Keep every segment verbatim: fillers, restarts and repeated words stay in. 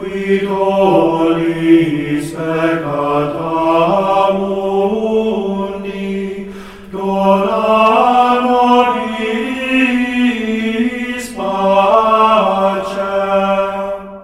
qui tollis peccata mundi, dona nobis pacem.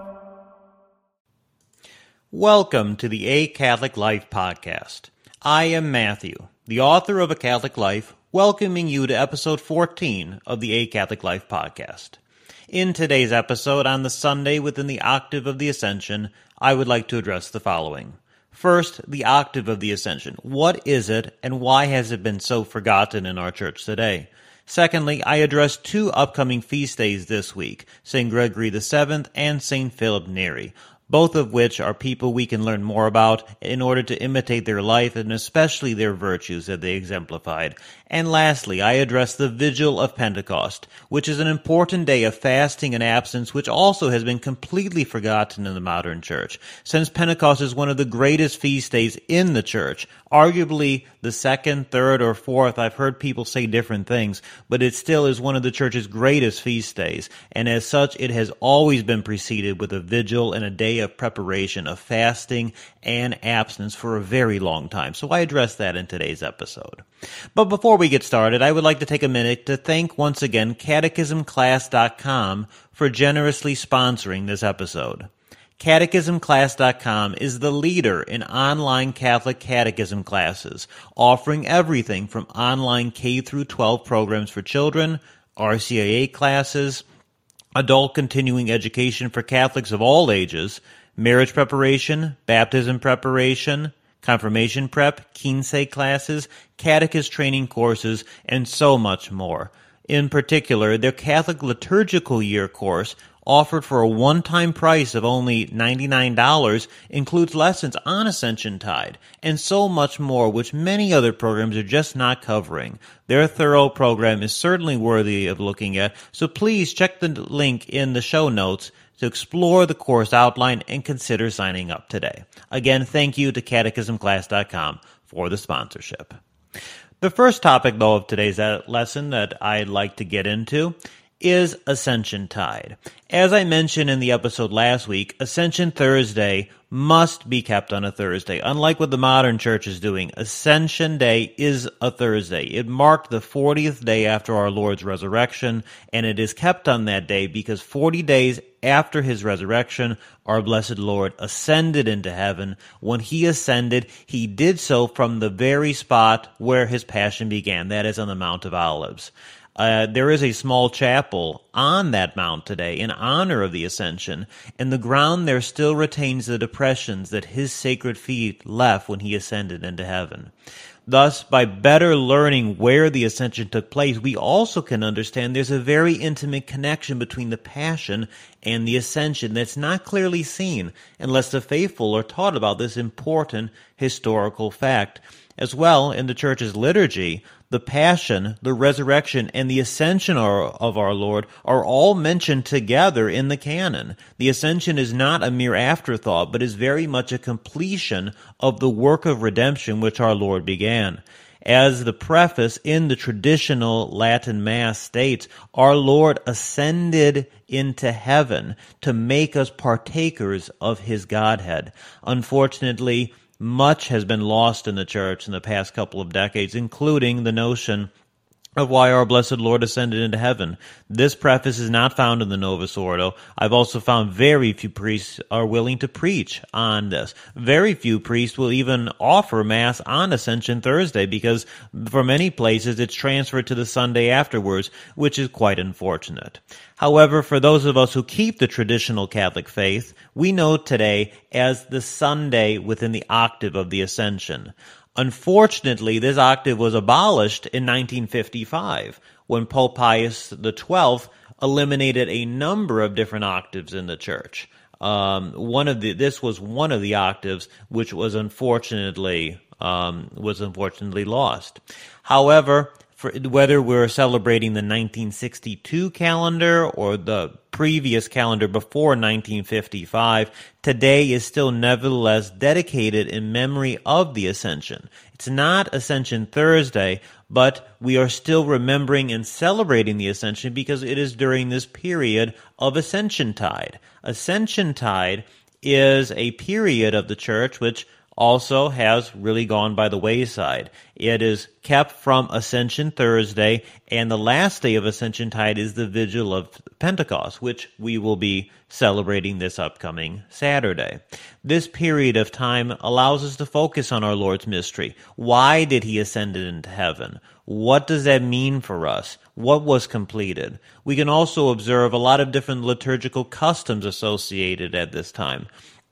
Welcome to the A Catholic Life podcast. I am Matthew, the author of A Catholic Life, welcoming you to episode fourteen of the A Catholic Life podcast. In today's episode, on the Sunday within the octave of the Ascension, I would like to address the following. First, the octave of the Ascension. What is it, and why has it been so forgotten in our church today? Secondly, I address two upcoming feast days this week, Saint Gregory the Seventh and Saint Philip Neri, both of which are people we can learn more about in order to imitate their life and especially their virtues that they exemplified. And lastly, I address the Vigil of Pentecost, which is an important day of fasting and abstinence, which also has been completely forgotten in the modern church. Since Pentecost is one of the greatest feast days in the church, arguably the second, third, or fourth, I've heard people say different things, but it still is one of the church's greatest feast days, and as such, it has always been preceded with a vigil and a day of preparation, of fasting and abstinence for a very long time. So I address that in today's episode. But before we get started, I would like to take a minute to thank once again catechism class dot com for generously sponsoring this episode. catechism class dot com is the leader in online Catholic catechism classes, offering everything from online K through twelve programs for children, R C I A classes, adult continuing education for Catholics of all ages, marriage preparation, baptism preparation, confirmation prep, quince classes, catechist training courses, and so much more. In particular, their Catholic Liturgical Year course, offered for a one-time price of only ninety-nine dollars, includes lessons on Ascension Tide, and so much more, which many other programs are just not covering. Their thorough program is certainly worthy of looking at, so please check the link in the show notes to explore the course outline and consider signing up today. Again, thank you to catechism class dot com for the sponsorship. The first topic, though, of today's lesson that I'd like to get into is Ascension Tide. As I mentioned in the episode last week, Ascension Thursday must be kept on a Thursday. Unlike what the modern church is doing, Ascension Day is a Thursday. It marked the fortieth day after our Lord's resurrection, and it is kept on that day because forty days after his resurrection, our blessed Lord ascended into heaven. When he ascended, he did so from the very spot where his passion began, that is on the Mount of Olives. Uh, there is a small chapel on that mount today in honor of the Ascension, and the ground there still retains the depressions that his sacred feet left when he ascended into heaven. Thus, by better learning where the Ascension took place, we also can understand there's a very intimate connection between the Passion and the Ascension that's not clearly seen unless the faithful are taught about this important historical fact. As well, in the Church's liturgy, the Passion, the Resurrection, and the Ascension of our Lord are all mentioned together in the canon. The Ascension is not a mere afterthought, but is very much a completion of the work of redemption which our Lord began. As the preface in the traditional Latin Mass states, our Lord ascended into heaven to make us partakers of his Godhead. Unfortunately, much has been lost in the church in the past couple of decades, including the notion of why our blessed Lord ascended into heaven. This preface is not found in the Novus Ordo. I've also found very few priests are willing to preach on this. Very few priests will even offer Mass on Ascension Thursday because for many places it's transferred to the Sunday afterwards, which is quite unfortunate. However, for those of us who keep the traditional Catholic faith, we know today as the Sunday within the octave of the Ascension. Unfortunately, this octave was abolished in nineteen fifty-five when Pope Pius the twelfth eliminated a number of different octaves in the church. Um, one of the this was one of the octaves which was unfortunately um, was unfortunately lost. However, for, whether we're celebrating the nineteen sixty-two calendar or the previous calendar before nineteen fifty-five, today is still nevertheless dedicated in memory of the Ascension. It's not Ascension Thursday, but we are still remembering and celebrating the Ascension because it is during this period of Ascension Tide. Ascension Tide is a period of the church which also has really gone by the wayside. It is kept from Ascension Thursday, and the last day of Ascension Tide is the Vigil of Pentecost, which we will be celebrating this upcoming Saturday. This period of time allows us to focus on our Lord's mystery. Why did he ascend into heaven? What does that mean for us? What was completed? We can also observe a lot of different liturgical customs associated at this time,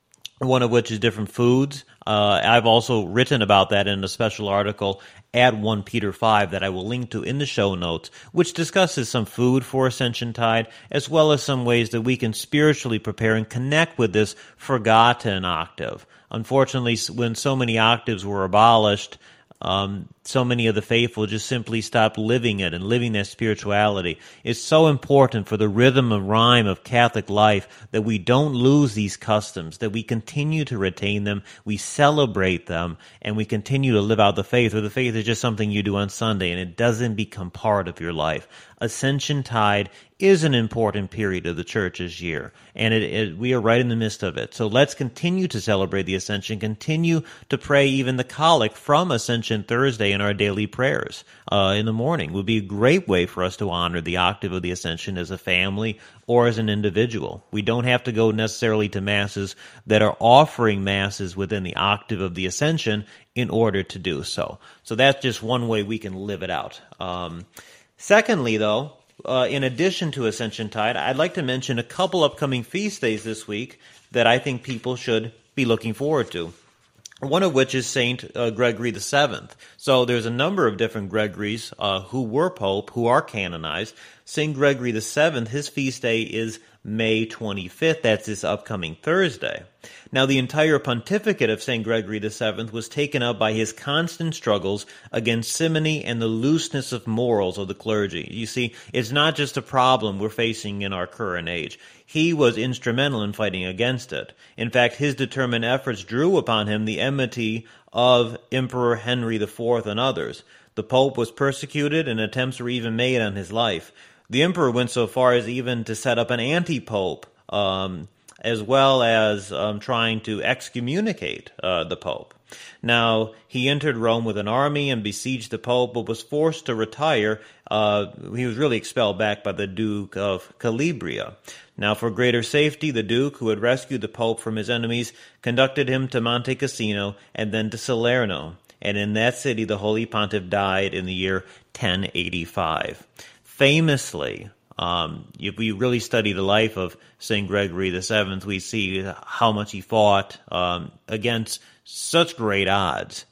one of which is different foods. Uh, I've also written about that in a special article at First Peter five that I will link to in the show notes, which discusses some food for Ascension Tide, as well as some ways that we can spiritually prepare and connect with this forgotten octave. Unfortunately, when so many octaves were abolished, Um, so many of the faithful just simply stopped living it and living that spirituality. It's so important for the rhythm and rhyme of Catholic life that we don't lose these customs, that we continue to retain them, we celebrate them, and we continue to live out the faith, or the faith is just something you do on Sunday and it doesn't become part of your life. Ascension Tide is an important period of the church's year, and it, it, we are right in the midst of it. So let's continue to celebrate the Ascension, continue to pray even the Collect from Ascension Thursday in our daily prayers uh, in the morning. It would be a great way for us to honor the octave of the Ascension as a family or as an individual. We don't have to go necessarily to masses that are offering masses within the octave of the Ascension in order to do so. So that's just one way we can live it out. Um, secondly, though, Uh, in addition to Ascension Tide, I'd like to mention a couple upcoming feast days this week that I think people should be looking forward to. One of which is Saint uh, Gregory the Seventh. So there's a number of different Gregorys uh, who were pope, who are canonized. Saint Gregory the Seventh, his feast day is May twenty-fifth. That's this upcoming Thursday. Now, the entire pontificate of Saint Gregory the Seventh was taken up by his constant struggles against simony and the looseness of morals of the clergy. You see, it's not just a problem we're facing in our current age. He was instrumental in fighting against it. In fact, his determined efforts drew upon him the enmity of Emperor Henry the Fourth and others. The Pope was persecuted, and attempts were even made on his life. The emperor went so far as even to set up an anti-pope, um, as well as um, trying to excommunicate uh, the Pope. Now, he entered Rome with an army and besieged the Pope, but was forced to retire. Uh, he was really expelled back by the Duke of Calabria. Now, for greater safety, the Duke, who had rescued the Pope from his enemies, conducted him to Monte Cassino and then to Salerno. And in that city, the Holy Pontiff died in the year ten eighty-five. Famously, um, if we really study the life of Saint Gregory the Seventh, we see how much he fought um, against such great odds,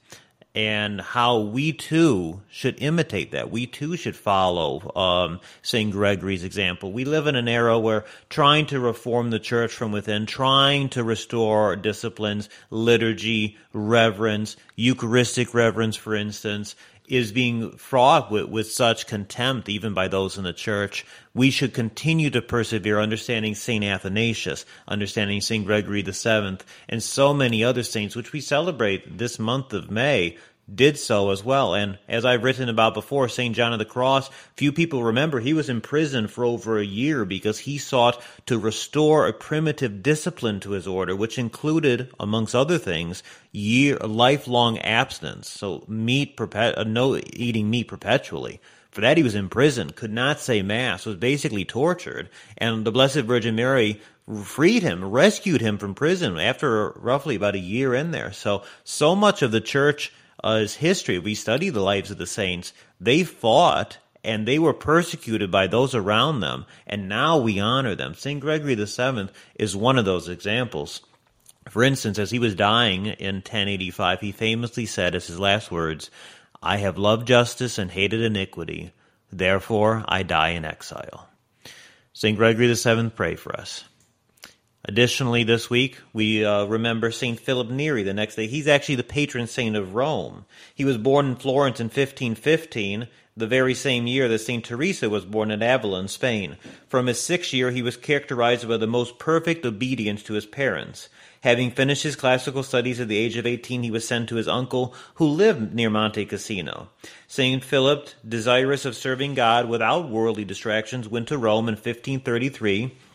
and how we too should imitate that. We too should follow um, Saint Gregory's example. We live in an era where trying to reform the church from within, trying to restore disciplines, liturgy, reverence, Eucharistic reverence, for instance, is being fraught with, with such contempt even by those in the church. We should continue to persevere, understanding Saint Athanasius, understanding Saint Gregory the Seventh, and so many other saints, which we celebrate this month of May, did so as well. And as I've written about before, Saint John of the Cross, few people remember he was in prison for over a year because he sought to restore a primitive discipline to his order, which included, amongst other things, year lifelong abstinence. So meat, perpet- no eating meat perpetually. For that he was in prison, could not say Mass, was basically tortured. And the Blessed Virgin Mary freed him, rescued him from prison after roughly about a year in there. So, so much of the church Uh, as history, we study the lives of the saints, they fought and they were persecuted by those around them, and now we honor them. Saint Gregory the Seventh is one of those examples. For instance, as he was dying in ten eighty-five, he famously said as his last words, "I have loved justice and hated iniquity, therefore I die in exile." Saint Gregory the Seventh, pray for us. Additionally, this week, we uh, remember Saint Philip Neri the next day. He's actually the patron saint of Rome. He was born in Florence in fifteen fifteen, the very same year that Saint Teresa was born at Avila in Spain. From his sixth year, he was characterized by the most perfect obedience to his parents. Having finished his classical studies at the age of eighteen, he was sent to his uncle, who lived near Monte Cassino. Saint Philip, desirous of serving God without worldly distractions, went to Rome in fifteen thirty-three,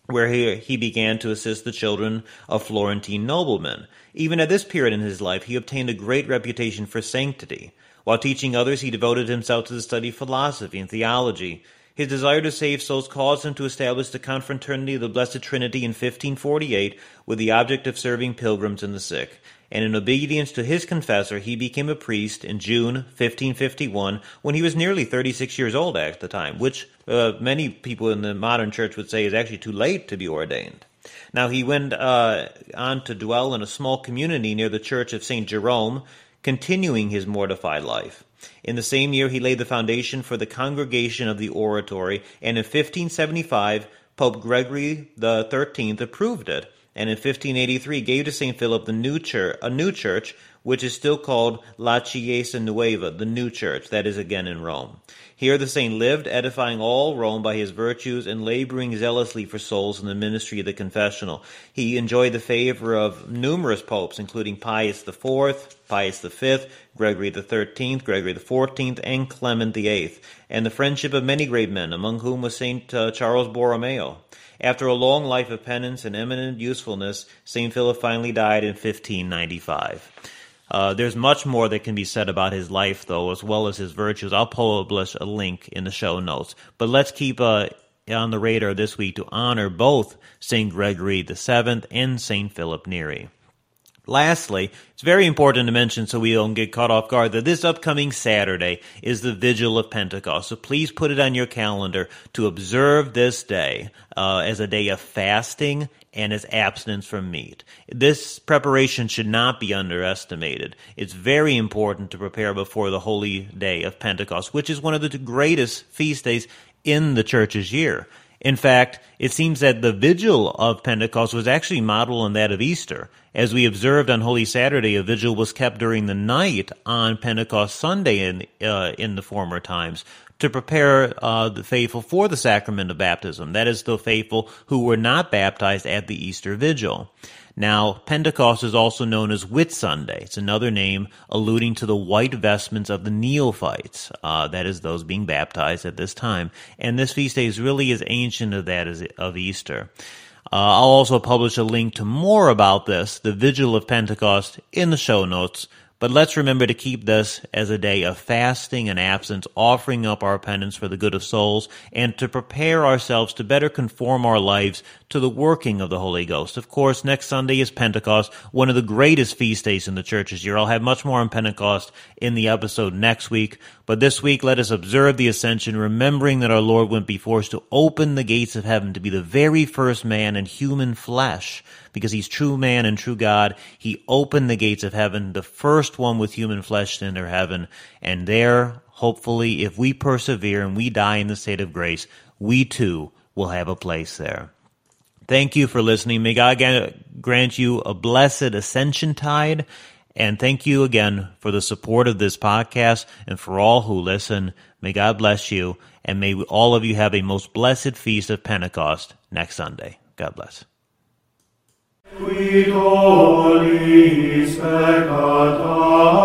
where he, he began to assist the children of Florentine noblemen. Even at this period in his life, he obtained a great reputation for sanctity. While teaching others, he devoted himself to the study of philosophy and theology. His desire to save souls caused him to establish the Confraternity of the Blessed Trinity in fifteen forty-eight with the object of serving pilgrims and the sick. And in obedience to his confessor, he became a priest in June fifteen fifty-one when he was nearly thirty-six years old at the time, which uh, many people in the modern church would say is actually too late to be ordained. Now, he went uh, on to dwell in a small community near the church of Saint Jerome, continuing his mortified life. In the same year, he laid the foundation for the Congregation of the Oratory, and in fifteen seventy-five, Pope Gregory the thirteenth approved it, and in fifteen eighty-three gave to Saint Philip the new church, a new church, which is still called La Chiesa Nueva, the New Church, that is again in Rome. Here the saint lived, edifying all Rome by his virtues and laboring zealously for souls in the ministry of the confessional. He enjoyed the favor of numerous popes, including Pius the fourth, Pius the fifth, Gregory the thirteenth, Gregory the fourteenth, and Clement the eighth, and the friendship of many great men, among whom was Saint uh, Charles Borromeo. After a long life of penance and eminent usefulness, Saint Philip finally died in fifteen ninety-five. Uh, there's much more that can be said about his life, though, as well as his virtues. I'll publish a link in the show notes. But let's keep uh, on the radar this week to honor both Saint Gregory the seventh and Saint Philip Neri. Lastly, it's very important to mention so we don't get caught off guard that this upcoming Saturday is the Vigil of Pentecost. So please put it on your calendar to observe this day uh, as a day of fasting and as abstinence from meat. This preparation should not be underestimated. It's very important to prepare before the holy day of Pentecost, which is one of the greatest feast days in the church's year. In fact, it seems that the vigil of Pentecost was actually modeled on that of Easter. As we observed on Holy Saturday, a vigil was kept during the night on Pentecost Sunday in, uh, in the former times to prepare uh, the faithful for the sacrament of baptism. That is, the faithful who were not baptized at the Easter vigil. Now, Pentecost is also known as Whitsunday. It's another name alluding to the white vestments of the neophytes, uh, that is, those being baptized at this time. And this feast day is really as ancient as that as of Easter. Uh, I'll also publish a link to more about this, the Vigil of Pentecost, in the show notes. But let's remember to keep this as a day of fasting and absence, offering up our penance for the good of souls, and to prepare ourselves to better conform our lives to the working of the Holy Ghost. Of course, next Sunday is Pentecost, one of the greatest feast days in the church's year. I'll have much more on Pentecost in the episode next week. But this week, let us observe the Ascension, remembering that our Lord went before us to open the gates of heaven, to be the very first man in human flesh. Because he's true man and true God, he opened the gates of heaven, the first one with human flesh to enter heaven. And there, hopefully, if we persevere and we die in the state of grace, we too will have a place there. Thank you for listening. May God grant you a blessed Ascension tide. And thank you again for the support of this podcast and for all who listen. May God bless you, and may all of you have a most blessed feast of Pentecost next Sunday. God bless. Qui tollis peccata